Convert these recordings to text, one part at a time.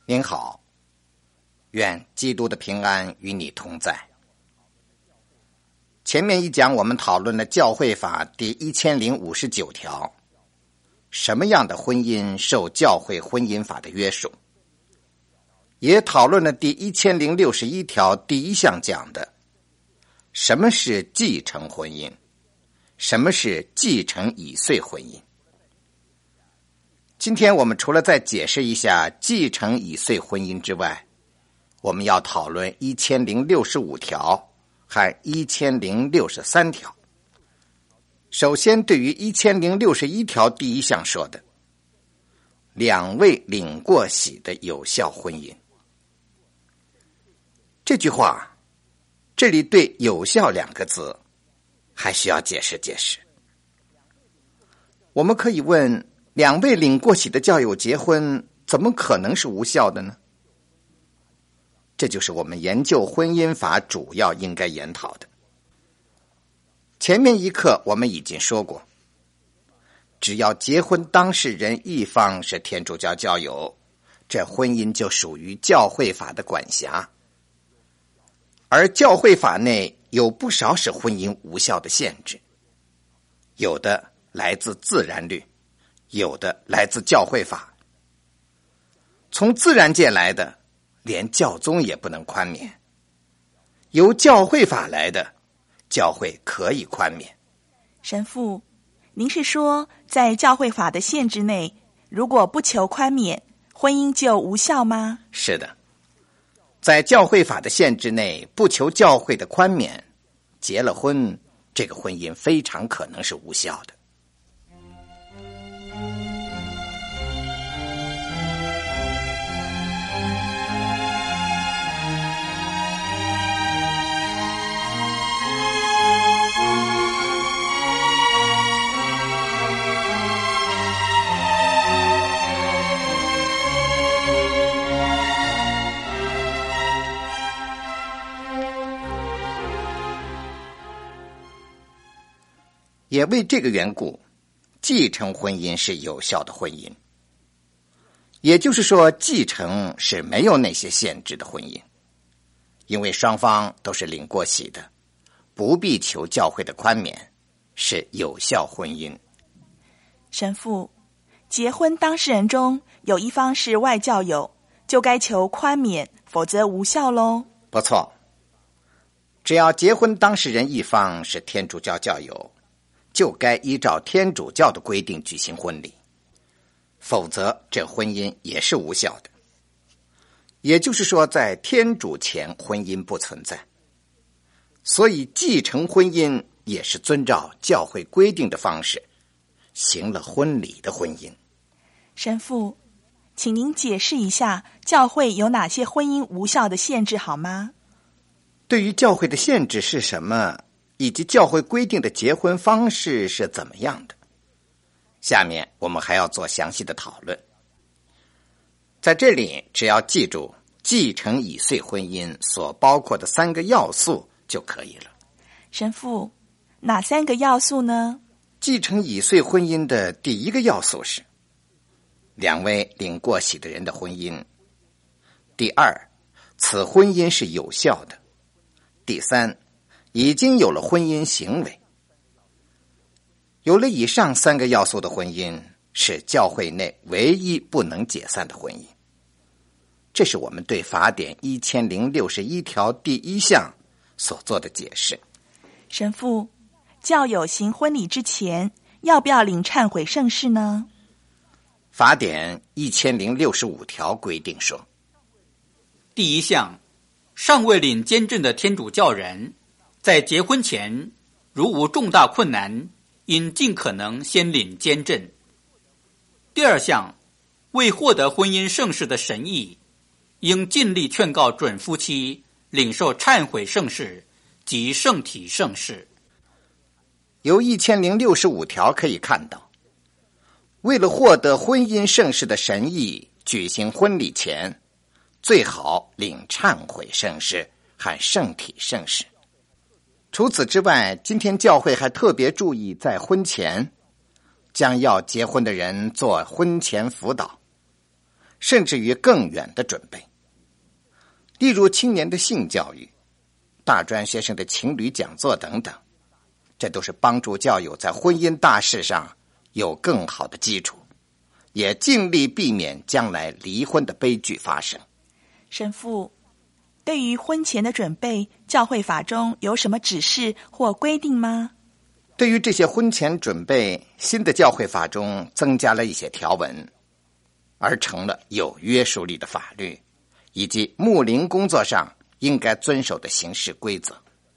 您好，愿基督的平安与你同在。前面一讲我们讨论了教会法第1059条，什么样的婚姻受教会婚姻法的约束，也讨论了第1061条第一项讲的什么是继承婚姻，什么是继承已遂婚姻。今天我们除了再解释一下继承已遂婚姻之外，我们要讨论1065条和1063条。首先对于1061条第一项说的两位领过喜的有效婚姻，这句话这里对有效两个字还需要解释解释。我们可以问，两位领过喜的教友结婚怎么可能是无效的呢？这就是我们研究婚姻法主要应该研讨的。前面一课我们已经说过，只要结婚当事人一方是天主教教友，这婚姻就属于教会法的管辖。而教会法内有不少使婚姻无效的限制，有的来自自然律，有的来自教会法。从自然界来的，连教宗也不能宽免；由教会法来的，教会可以宽免。 神父，您是说在教会法的限制内，如果不求宽免，婚姻就无效吗？ 是的，在教会法的限制内，不求教会的宽免，结了婚，这个婚姻非常可能是无效的。也为这个缘故，继承婚姻是有效的婚姻。也就是说，继承是没有那些限制的婚姻，因为双方都是领过喜的，不必求教会的宽免，是有效婚姻。 神父，结婚当事人中有一方是外教友，就该求宽免，否则无效咯。 不错，只要结婚当事人一方是天主教教友，就该依照天主教的规定举行婚礼，否则这婚姻也是无效的。也就是说，在天主前婚姻不存在，所以继承婚姻也是遵照教会规定的方式行了婚礼的婚姻。 神父，请您解释一下教会有哪些婚姻无效的限制好吗？ 对于教会的限制是什么，以及教会规定的结婚方式是怎么样的，下面我们还要做详细的讨论。在这里只要记住继承已遂婚姻所包括的3个要素就可以了。 神父，哪3个要素呢？ 继承已遂婚姻的第一个要素是两位领过喜的人的婚姻。第二，此婚姻是有效的。第三，已经有了婚姻行为。有了以上3个要素的婚姻，是教会内唯一不能解散的婚姻。这是我们对法典1061条第一项所做的解释。 神父，教友行婚礼之前，要不要领忏悔圣事呢？ 法典1065条规定说， 第一项，尚未领监证的天主教人，在结婚前如无重大困难，应尽可能先领监证。第二项，未获得婚姻圣事的神意，应尽力劝告准夫妻领受忏悔圣事及圣体圣事。 由1065条可以看到，为了获得婚姻圣事的神意，举行婚礼前最好领忏悔圣事和圣体圣事。除此之外，今天教会还特别注意在婚前将要结婚的人做婚前辅导， 甚至于更远的准备。例如青年的性教育、大专学生的情侣讲座等等，这都是帮助教友在婚姻大事上有更好的基础，也尽力避免将来离婚的悲剧发生。 神父，对于婚前的准备，教会法中有什么指示或规定吗？ 对于这些婚前准备，新的教会法中增加了一些条文，而成了有约束力的法律，以及牧灵工作上应该遵守的行事规则。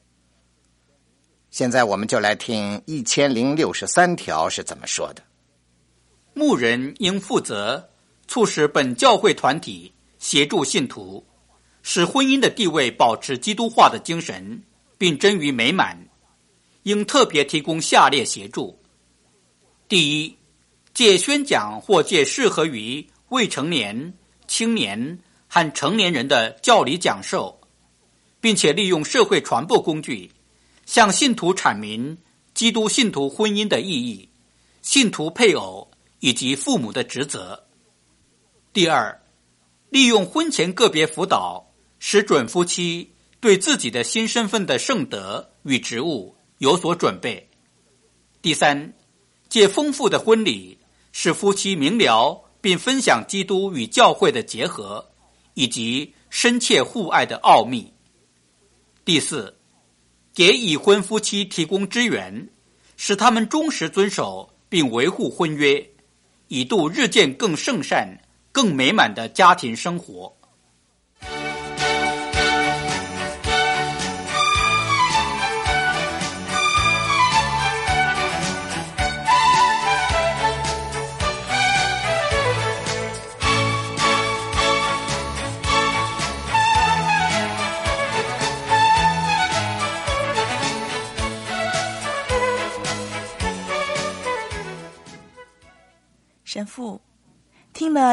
现在我们就来听1063条是怎么说的。 牧人应负责促使本教会团体协助信徒，使婚姻的地位保持基督化的精神，并臻于美满。应特别提供下列协助：第一，借宣讲或借适合于未成年、青年和成年人的教理讲授，并且利用社会传播工具向信徒阐明基督信徒婚姻的意义、信徒配偶以及父母的职责。第二，利用婚前个别辅导，使准夫妻对自己的新身份的圣德与职务有所准备。第三，借丰富的婚礼，使夫妻明了并分享基督与教会的结合，以及深切互爱的奥秘。第四，给已婚夫妻提供支援，使他们忠实遵守并维护婚约，以度日渐更圣善、更美满的家庭生活。 神父，听了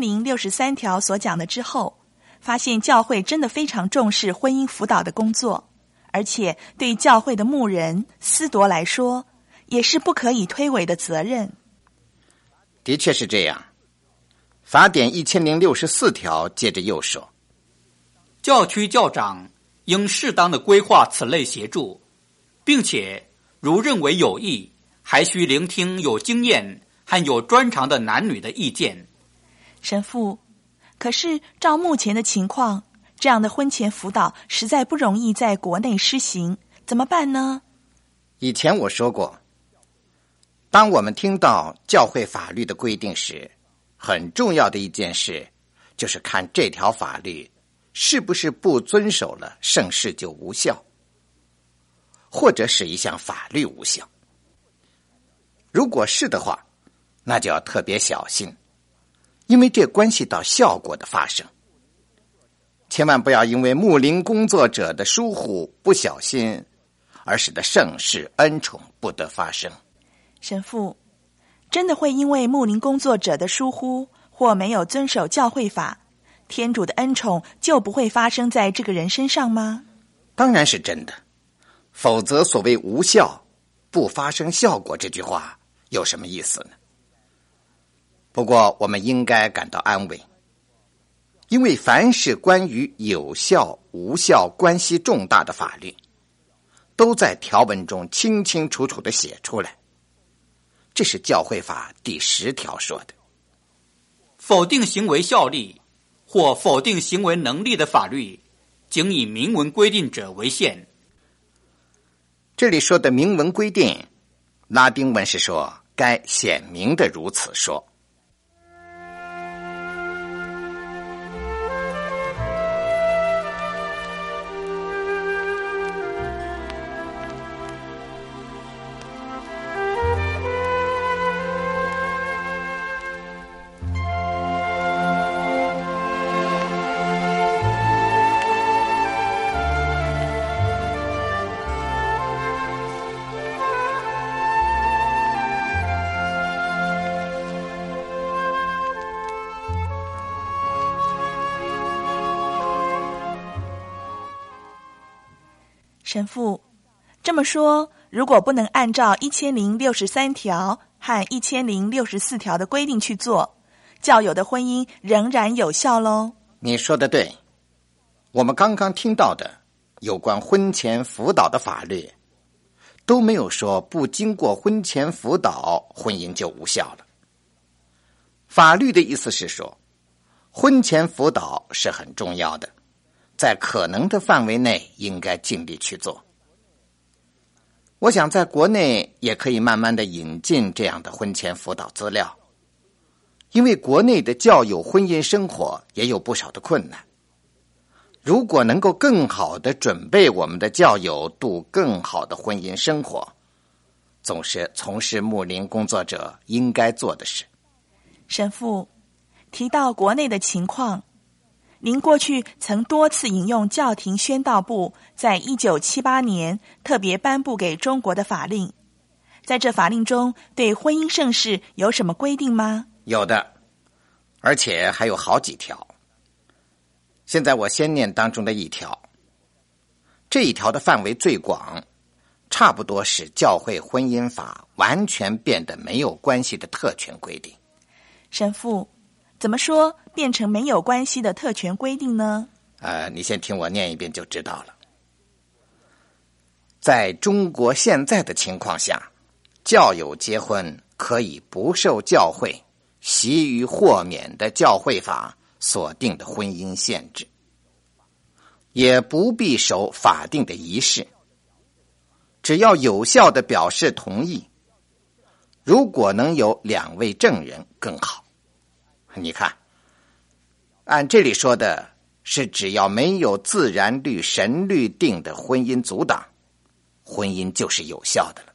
1063条所讲的之后，发现教会真的非常重视婚姻辅导的工作，而且对教会的牧人、司铎来说，也是不可以推诿的责任。 的确是这样。法典1064条接着又说， 教区教长应适当的规划此类协助，并且如认为有益，还需聆听有经验和有专长的男女的意见。 神父，可是照目前的情况，这样的婚前辅导实在不容易在国内施行，怎么办呢？ 以前我说过，当我们听到教会法律的规定时，很重要的一件事就是看这条法律是不是不遵守了圣事就无效，或者使一项法律无效。如果是的话，那就要特别小心，因为这关系到效果的发生。千万不要因为牧灵工作者的疏忽不小心，而使得圣事恩宠不得发生。 神父，真的会因为牧灵工作者的疏忽或没有遵守教会法，天主的恩宠就不会发生在这个人身上吗？ 当然是真的，否则所谓无效、不发生效果这句话有什么意思呢？不过我们应该感到安慰，因为凡是关于有效无效关系重大的法律，都在条文中清清楚楚地写出来。这是教会法第10条说的。 否定行为效力或否定行为能力的法律，仅以明文规定者为限。 这里说的明文规定，拉丁文是说该显明的如此说。 神父，这么说，如果不能按照1063条和1064条的规定去做， 教友的婚姻仍然有效咯。 你说的对，我们刚刚听到的有关婚前辅导的法律，都没有说不经过婚前辅导，婚姻就无效了。法律的意思是说，婚前辅导是很重要的，在可能的范围内应该尽力去做。我想在国内也可以慢慢的引进这样的婚前辅导资料，因为国内的教友婚姻生活也有不少的困难。如果能够更好的准备我们的教友度更好的婚姻生活，总是从事牧灵工作者应该做的事。 神父，提到国内的情况，您过去曾多次引用教廷宣道部在1978年特别颁布给中国的法令，在这法令中对婚姻盛事有什么规定吗？ 有的，而且还有好几条。现在我先念当中的一条，这一条的范围最广，差不多使教会婚姻法完全变得没有关系的特权规定。 神父，怎么说变成没有关系的特权规定呢？ 你先听我念一遍就知道了。在中国现在的情况下，教友结婚可以不受教会习于豁免的教会法所定的婚姻限制，也不必守法定的仪式，只要有效地表示同意，如果能有2位证人更好。你看，按这里说的是只要没有自然律、神律定的婚姻阻挡，婚姻就是有效的了。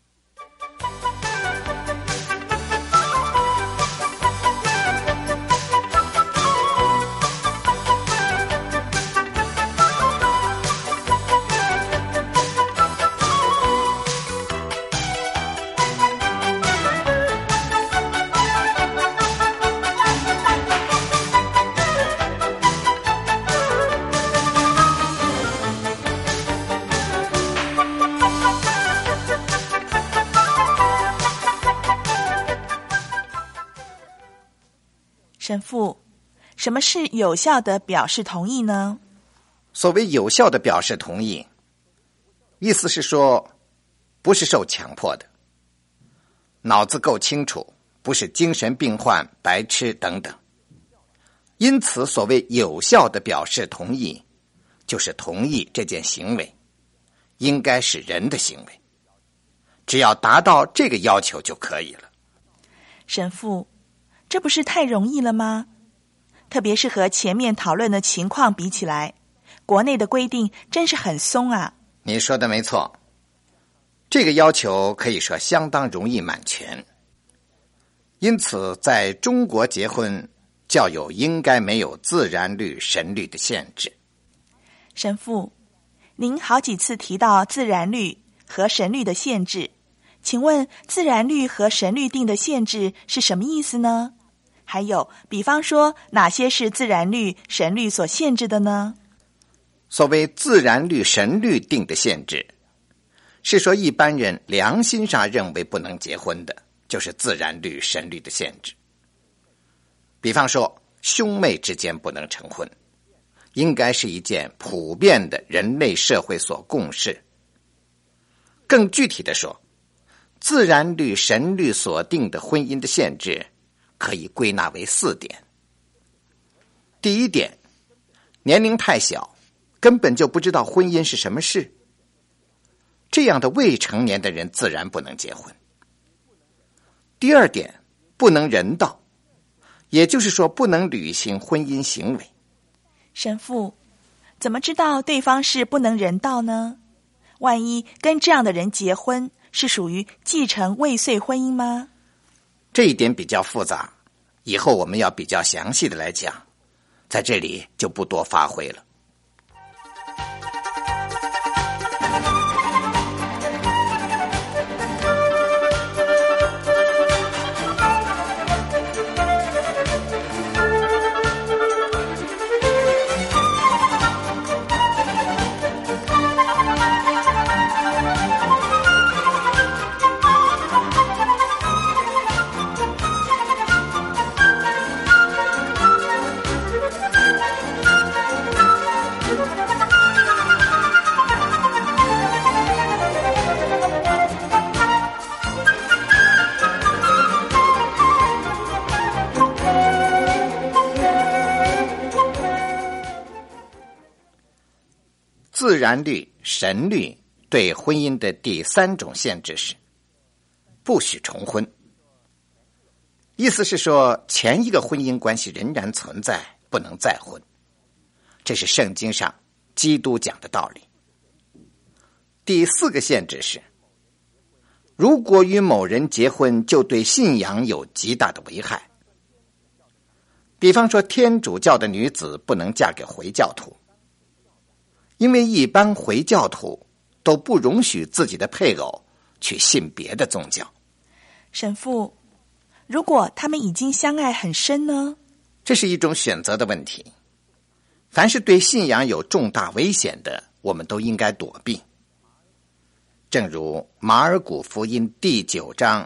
神父，什么是有效的表示同意呢？ 所谓有效的表示同意，意思是说不是受强迫的，脑子够清楚，不是精神病患、白痴等等。因此所谓有效的表示同意，就是同意这件行为应该是人的行为，只要达到这个要求就可以了。 神父，这不是太容易了吗？特别是和前面讨论的情况比起来，国内的规定真是很松啊。 你说的没错，这个要求可以说相当容易满全。因此在中国结婚，教友应该没有自然律、神律的限制。 神父，您好几次提到自然律和神律的限制，请问自然律和神律定的限制是什么意思呢？还有，比方说哪些是自然律、神律所限制的呢？ 所谓自然律、神律定的限制，是说一般人良心上认为不能结婚的，就是自然律、神律的限制。比方说兄妹之间不能成婚，应该是一件普遍的人类社会所共识。更具体的说，自然律、神律所定的婚姻的限制可以归纳为4点。第一点，年龄太小，根本就不知道婚姻是什么事，这样的未成年的人自然不能结婚。第二点，不能人道，也就是说不能履行婚姻行为。 神父，怎么知道对方是不能人道呢？万一跟这样的人结婚，是属于继承未遂婚姻吗？ 这一点比较复杂，以后我们要比较详细的来讲，在这里就不多发挥了。 自然律、神律对婚姻的第3种限制是不许重婚。意思是说，前一个婚姻关系仍然存在，不能再婚。这是圣经上基督讲的道理。第4个限制是，如果与某人结婚，就对信仰有极大的危害。比方说，天主教的女子不能嫁给回教徒，因为一般回教徒都不容许自己的配偶去信别的宗教。 神父，如果他们已经相爱很深呢？ 这是一种选择的问题。凡是对信仰有重大危险的，我们都应该躲避。正如马尔谷福音第9章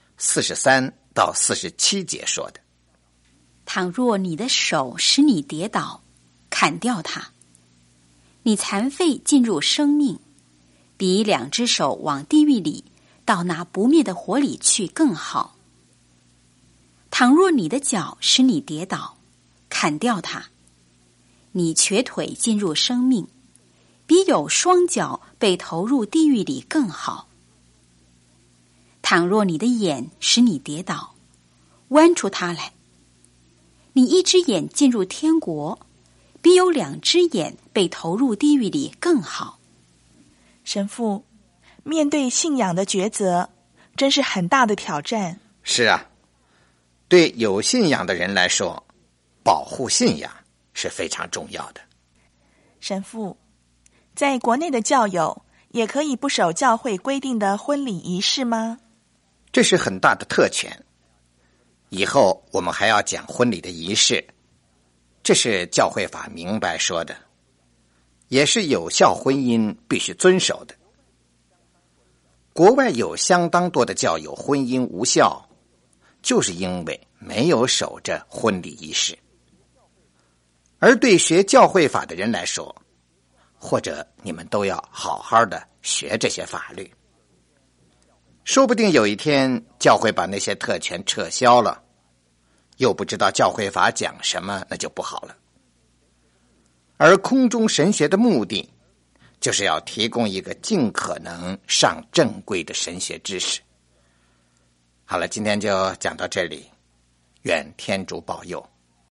43到47节说的： 倘若你的手使你跌倒，砍掉它。你残废进入生命，比2只手往地狱里到那不灭的火里去更好。倘若你的脚使你跌倒，砍掉它。你瘸腿进入生命，比有双脚被投入地狱里更好。倘若你的眼使你跌倒，剜出它来。你1只眼进入天国，比有2只眼被投入地狱里更好。 神父，面对信仰的抉择，真是很大的挑战。 是啊，对有信仰的人来说，保护信仰是非常重要的。 神父，在国内的教友也可以不守教会规定的婚礼仪式吗？ 这是很大的特权。以后我们还要讲婚礼的仪式，这是教会法明白说的，也是有效婚姻必须遵守的。国外有相当多的教友婚姻无效，就是因为没有守着婚礼仪式。而对学教会法的人来说，或者你们都要好好的学这些法律。说不定有一天教会把那些特权撤销了，又不知道教会法讲什么，那就不好了。而空中神学的目的，就是要提供一个尽可能上正规的神学知识。好了，今天就讲到这里，愿天主保佑。